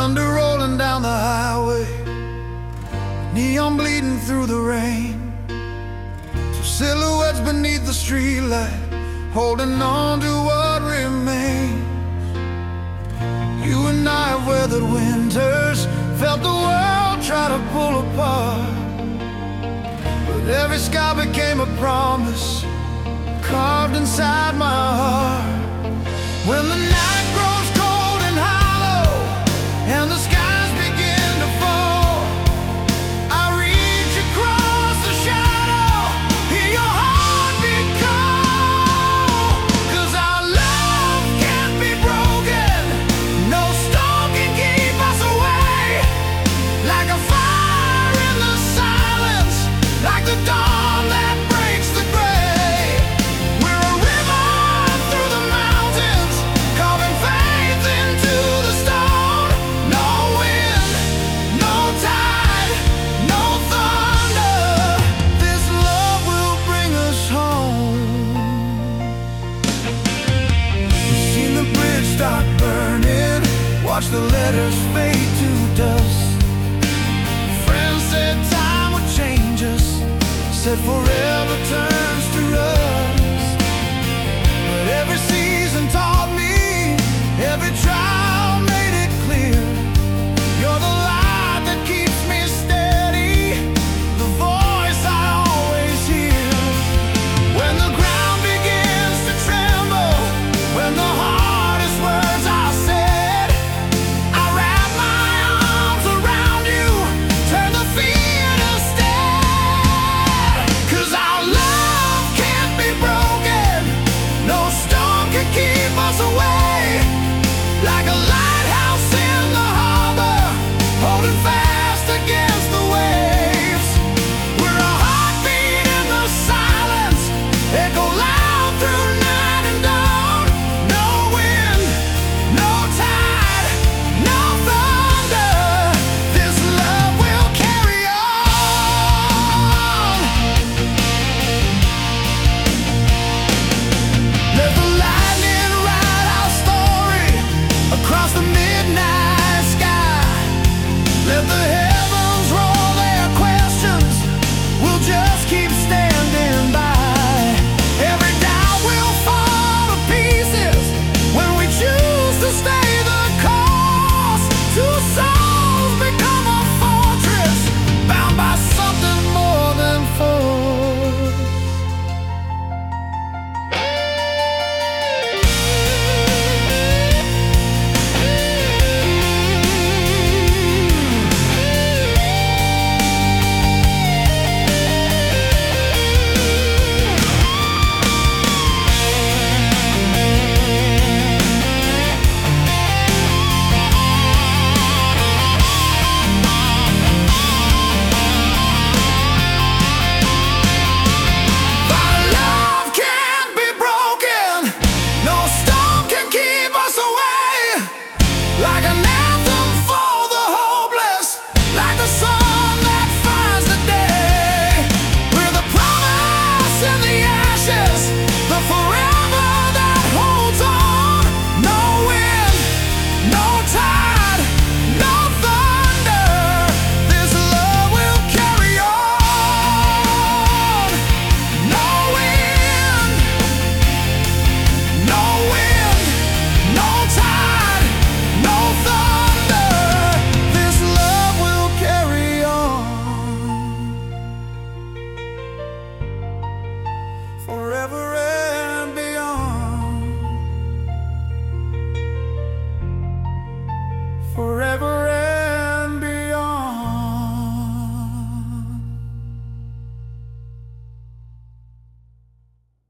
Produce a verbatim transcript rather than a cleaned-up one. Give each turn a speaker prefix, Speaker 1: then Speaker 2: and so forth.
Speaker 1: Thunder rolling down the highway, neon bleeding through the rain. Some silhouettes beneath the streetlight, holding on to what remains. You and I have weathered winters, felt the world try to pull apart, but every scar became a promise, carved inside my heart. When the night grows cold and hollow, and the skies begin to fall, I reach across the shadow, hear your heartbeat call. 'Cause our love can't be broken, no stone can keep us away. Like a fire in the silence, like the dawn that breaks the gray. We're a river through the mountains, carving faith into the stone. No wind, no tide, no thunder, this love will bring us home. We've seen the bridge start burning, watch the letters fade to dust. Friends said time would change us, said forever turn